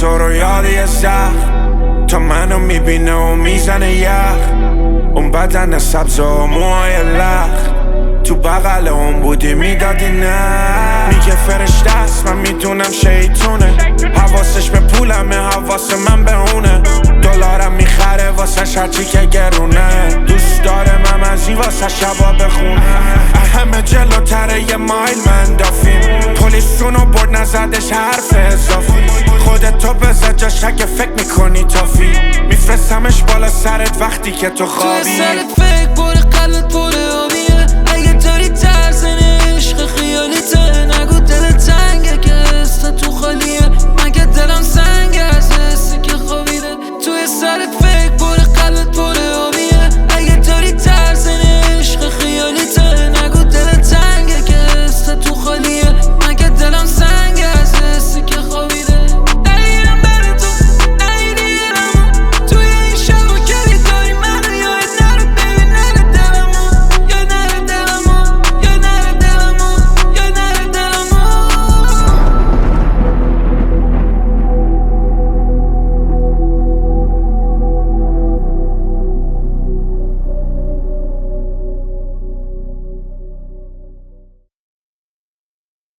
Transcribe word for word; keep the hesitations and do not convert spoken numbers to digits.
تو رو یاد یه سخت تا منو میبینه و میزنه یخ. اون بدن سبز و موهای لخت تو بغل اون بودی میدادی نه. میگه فرشته است من میدونم شیطونه، حواسش به پولمه حواس من به اونه. دلارم میخره واسه هرچی که گرونه، دوست داره ممزی واسه شبا بخونه. همه جلوتره یه مایل من دافیم، پلیسونو برد نزدش حرف اضافی. خودتو بذار جاش اگه فکر میکنی تافی، میفرستمش بالا سرت وقتی که تو خوابی. تو سرت فکر بره قلب